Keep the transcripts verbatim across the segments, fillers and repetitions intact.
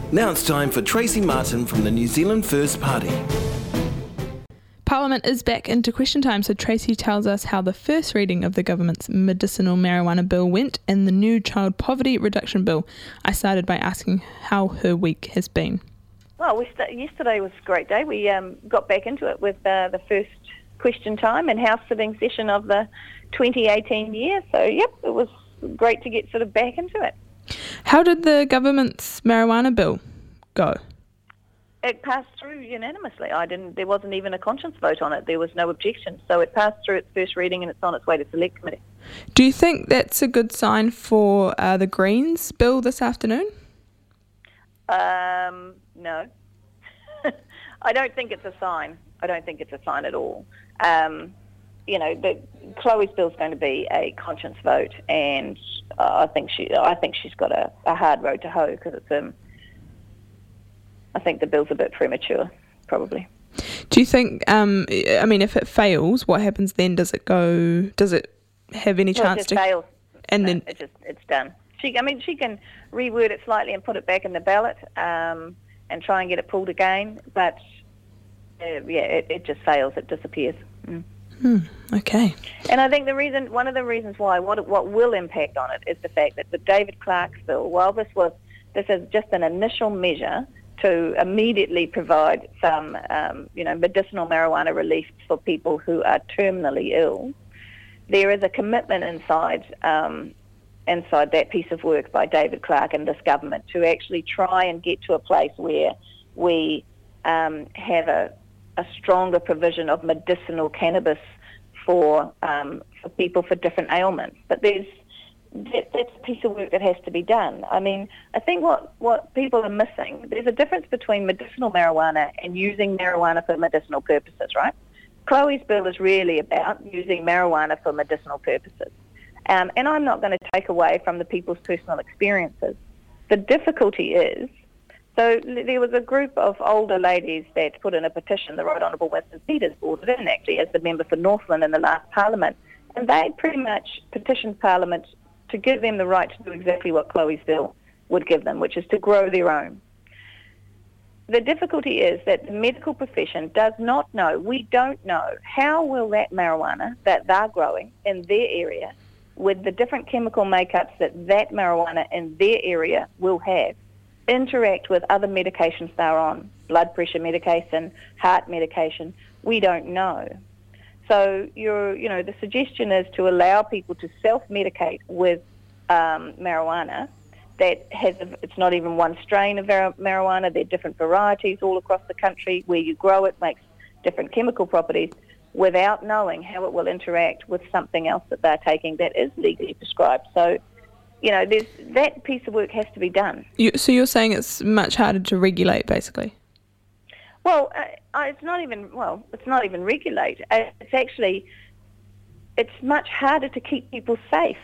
Now it's time for Tracy Martin from the New Zealand First Party. Parliament is back into question time, so Tracy tells us how the first reading of the government's medicinal marijuana bill went and the new child poverty reduction bill. I started by asking how her week has been. Well, we st- yesterday was a great day. We um, got back into it with uh, the first question time and House sitting session of the twenty eighteen year. So, yep, it was great to get sort of back into it. How did the government's marijuana bill go? It passed through unanimously. I didn't. There wasn't even a conscience vote on it. There was no objection. So it passed through its first reading and it's on its way to select committee. Do you think that's a good sign for uh, the Greens bill this afternoon? Um, no. I don't think it's a sign. I don't think it's a sign at all. Um, you know, the, Chloe's bill's going to be a conscience vote, and uh, I think she. I think she's got a, a hard road to hoe because it's um. I think the bill's a bit premature, probably. Do you think, um, I mean, if it fails, what happens then? Does it go, does it have any well, chance it just to... fails. And no, then it just, it's done. She, I mean, she can reword it slightly and put it back in the ballot um, and try and get it pulled again, but, uh, yeah, it, it just fails. It disappears. Mm. Hmm, okay. And I think the reason, one of the reasons why, what, what will impact on it is the fact that the David Clark's bill, while this was, this is just an initial measure to immediately provide some, um, you know, medicinal marijuana relief for people who are terminally ill. There is a commitment inside um, inside that piece of work by David Clark and this government to actually try and get to a place where we um, have a, a stronger provision of medicinal cannabis for um, for people for different ailments. But there's That, that's a piece of work that has to be done. I mean, I think what, what people are missing, there's a difference between medicinal marijuana and using marijuana for medicinal purposes, right? Chloe's bill is really about using marijuana for medicinal purposes. Um, and I'm not going to take away from the people's personal experiences. The difficulty is, so there was a group of older ladies that put in a petition, the Right Honourable Winston Peters brought it in actually as the member for Northland in the last Parliament. And they pretty much petitioned Parliament to give them the right to do exactly what Chloe's bill would give them, which is to grow their own. The difficulty is that the medical profession does not know, we don't know, how will that marijuana that they're growing in their area, with the different chemical makeups that that marijuana in their area will have, interact with other medications they're on, blood pressure medication, heart medication. We don't know. So, you're, you know, the suggestion is to allow people to self-medicate with um, marijuana that has, a, it's not even one strain of marijuana, there are different varieties all across the country. Where you grow it makes different chemical properties without knowing how it will interact with something else that they're taking that is legally prescribed. So, you know, there's, that piece of work has to be done. You, so you're saying it's much harder to regulate, basically? Well, uh, it's not even, well, it's not even regulate. Uh, it's actually, it's much harder to keep people safe.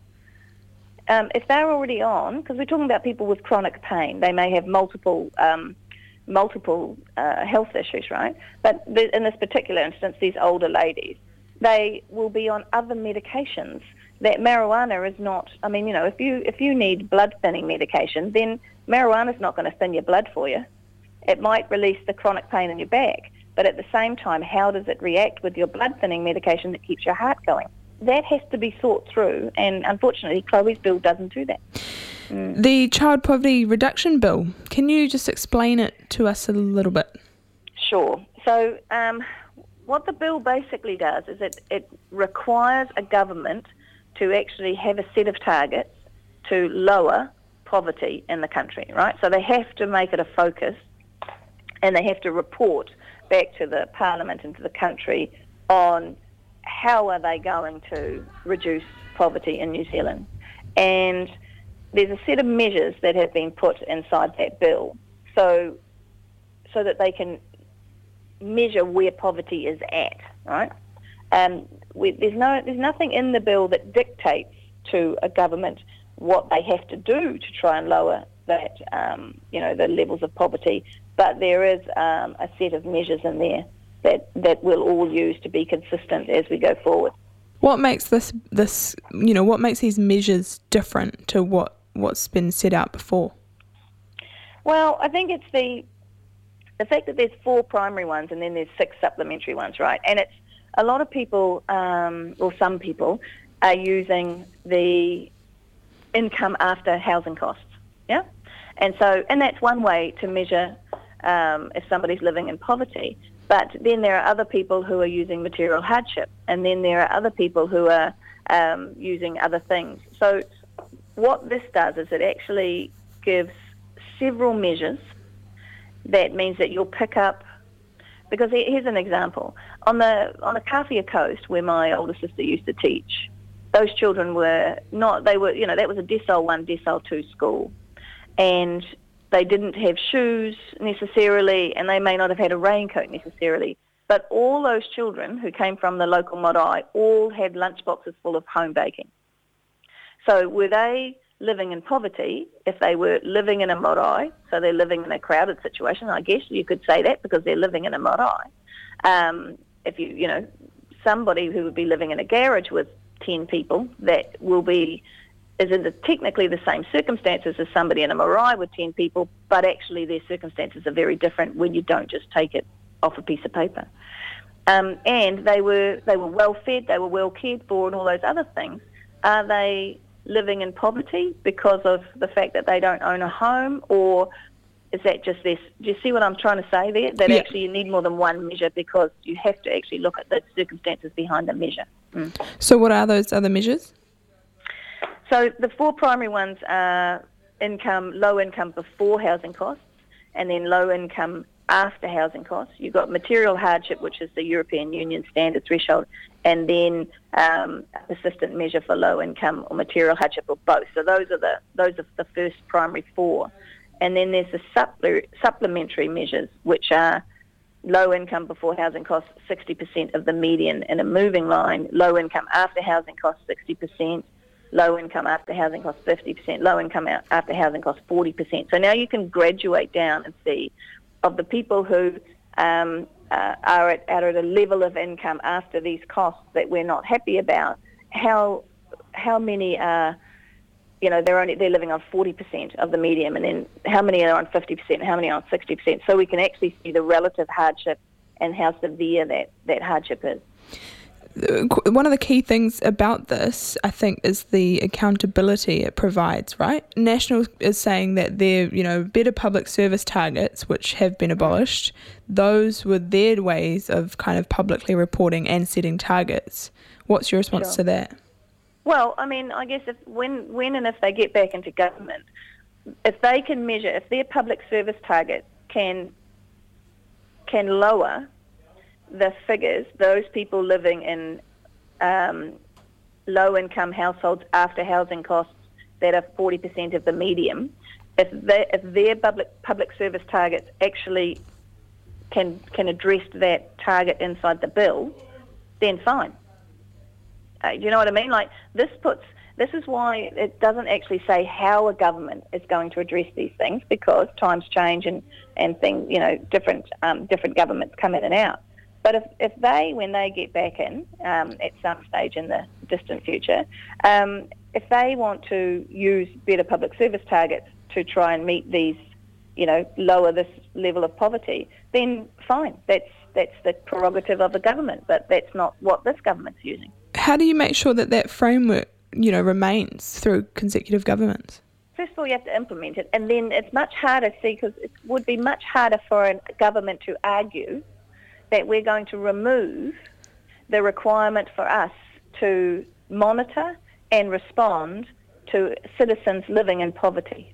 Um, if they're already on, because we're talking about people with chronic pain, they may have multiple um, multiple uh, health issues, right? But th- in this particular instance, these older ladies, they will be on other medications. That marijuana is not, I mean, you know, if you if you need blood thinning medication, then marijuana's not going to thin your blood for you. It might release the chronic pain in your back, but at the same time, how does it react with your blood thinning medication that keeps your heart going? That has to be thought through, and unfortunately, Chloe's bill doesn't do that. Mm. The child poverty reduction bill, can you just explain it to us a little bit? Sure. So um, what the bill basically does is it, it requires a government to actually have a set of targets to lower poverty in the country, right? So they have to make it a focus, and they have to report back to the Parliament and to the country on how are they going to reduce poverty in New Zealand. And there's a set of measures that have been put inside that bill so so that they can measure where poverty is at, right? Um, we, there's no there's nothing in the bill that dictates to a government what they have to do to try and lower that, um, you know, the levels of poverty. But there is um, a set of measures in there that, that we'll all use to be consistent as we go forward. What makes this, this you know, what makes these measures different to what, what's been set out before? Well, I think it's the the fact that there's four primary ones and then there's six supplementary ones, right? And it's a lot of people, um, or some people, are using the income after housing costs, yeah? And so, and that's one way to measure um, if somebody's living in poverty. But then there are other people who are using material hardship, and then there are other people who are um, using other things. So what this does is it actually gives several measures. That means that you'll pick up, because here's an example. On the on the Kawhia coast, where my older sister used to teach, those children were not, they were, you know, that was a decile one, decile two school. And they didn't have shoes necessarily, and they may not have had a raincoat necessarily. But all those children who came from the local marae all had lunchboxes full of home baking. So were they living in poverty? If they were living in a marae, so they're living in a crowded situation, I guess you could say that, because they're living in a marae. Um, if you, you know, somebody who would be living in a garage with ten people, that will be, is in the, technically the same circumstances as somebody in a marae with ten people, but actually their circumstances are very different when you don't just take it off a piece of paper. Um, and they were they were well fed, they were well cared for, and all those other things. Are they living in poverty because of the fact that they don't own a home, or is that just this? Do you see what I'm trying to say there? That yeah. actually you need more than one measure, because you have to actually look at the circumstances behind the measure. Mm. So what are those other measures? So the four primary ones are income, low income before housing costs, and then low income after housing costs. You've got material hardship, which is the European Union standard threshold, and then um, a persistent measure for low income or material hardship, or both. So those are the those are the first primary four. And then there's the supple- supplementary measures, which are low income before housing costs, sixty percent of the median in a moving line, low income after housing costs, sixty percent, low income after housing costs, fifty percent, low income after housing costs, forty percent. So now you can graduate down and see of the people who um, uh, are at, are at a level of income after these costs that we're not happy about, how how many are, you know, they're only they're living on forty percent of the median, and then how many are on fifty percent, and how many are on sixty percent, so we can actually see the relative hardship and how severe that, that hardship is. One of the key things about this, I think, is the accountability it provides, right? National is saying that their, you know, better public service targets, which have been abolished, those were their ways of kind of publicly reporting and setting targets. What's your response Sure. to that? Well, I mean, I guess if when, when and if they get back into government, if they can measure, if their public service target can can lower the figures, those people living in um, low-income households after housing costs that are forty percent of the median, if, they, if their public public service targets actually can can address that target inside the bill, then fine. Uh, do you know what I mean? Like, this puts, this is why it doesn't actually say how a government is going to address these things, because times change and, and things, you know, different um, different governments come in and out. But if, if they, when they get back in um, at some stage in the distant future, um, if they want to use better public service targets to try and meet these, you know, lower this level of poverty, then fine. That's that's the prerogative of the government, but that's not what this government's using. How do you make sure that that framework, you know, remains through consecutive governments? First of all, you have to implement it, and then it's much harder, see, because it would be much harder for a government to argue that we're going to remove the requirement for us to monitor and respond to citizens living in poverty.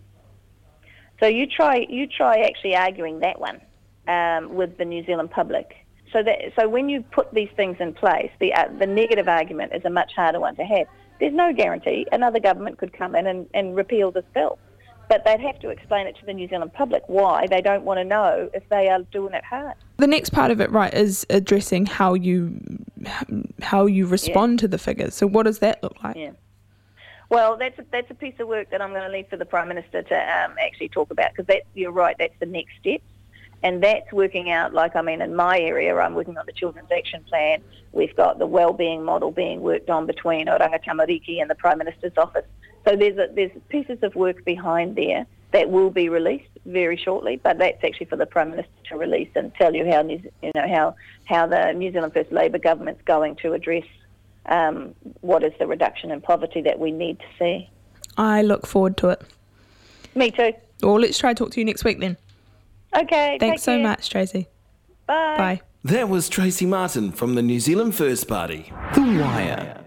So you try you try actually arguing that one um, with the New Zealand public. So that so when you put these things in place, the uh, the negative argument is a much harder one to have. There's no guarantee another government could come in and, and repeal this bill, but they'd have to explain it to the New Zealand public why they don't want to know if they are doing it hard. The next part of it, right, is addressing how you how you respond yeah. to the figures. So what does that look like? Yeah. Well, that's a, that's a piece of work that I'm going to leave for the Prime Minister to um, actually talk about, because that, you're right, that's the next step. And that's working out, like, I mean, in my area, I'm working on the Children's Action Plan. We've got the wellbeing model being worked on between Oranga Tamariki and the Prime Minister's office. So there's a, there's pieces of work behind there that will be released very shortly, but that's actually for the Prime Minister to release and tell you how New, you know how how the New Zealand First Labour government's going to address um, what is the reduction in poverty that we need to see. I look forward to it. Me too. Well, let's try to talk to you next week then. Okay. Thanks so care. much, Tracy. Bye. Bye. That was Tracy Martin from the New Zealand First Party. The Wire.